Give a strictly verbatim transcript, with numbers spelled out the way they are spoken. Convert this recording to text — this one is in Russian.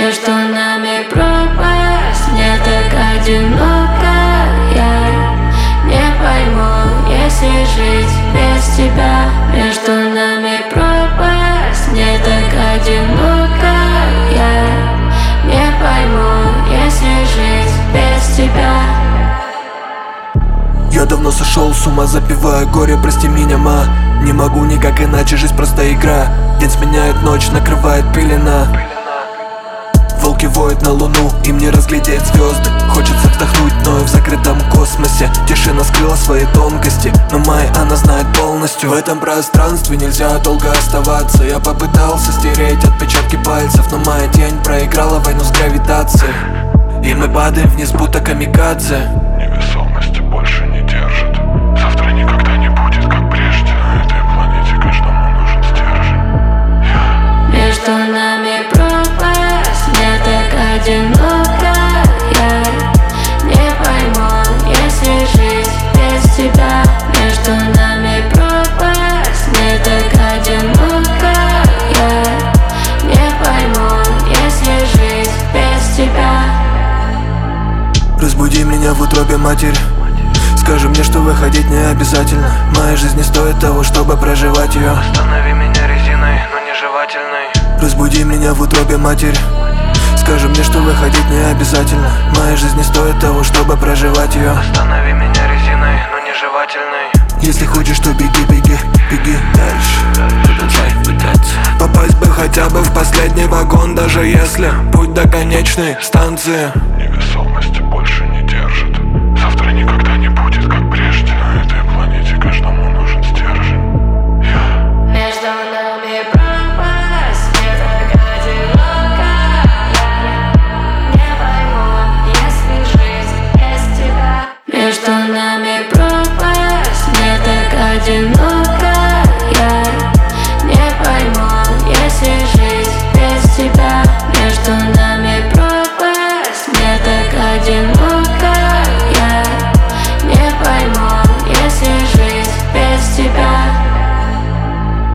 Между нами пропасть, мне так одиноко. Я не пойму, если жить без тебя. Между нами пропасть, мне так одиноко. Я не пойму, если жить без тебя. Я давно сошел с ума, запивая горе, прости меня, ма. Не могу никак иначе, жизнь просто игра. День сменяет ночь, накрывает пелена. Волки воют на луну, им не разглядеть звезды. Хочется вдохнуть, но и в закрытом космосе тишина скрыла свои тонкости, но Май она знает полностью. В этом пространстве нельзя долго оставаться. Я попытался стереть отпечатки пальцев, но моя тень проиграла войну с гравитацией. И мы падаем вниз, будто камикадзе. Невесомости больше не держит. Завтра никогда не будет, как прежде. На этой планете каждому нужен стержень. Я... Между нами пропасть, мне так одиноко. Я не пойму, если жить без тебя. Между нами пропасть, мне так одиноко. Я не пойму, если жить без тебя. Разбуди меня в утробе, матерь. Скажи мне, что выходить не обязательно. Моя жизнь не стоит того, чтобы проживать ее. Останови меня резиной, но не жевательной. Разбуди меня в утробе, матерь. Скажи мне, что выходить не обязательно. Моя жизнь не стоит того, чтобы проживать ее. Останови меня резиной, но не жевательной. Если хочешь, то беги, беги, беги дальше. Продолжай пытаться попасть бы хотя бы в последний вагон, даже если путь до конечной станции. Невесомости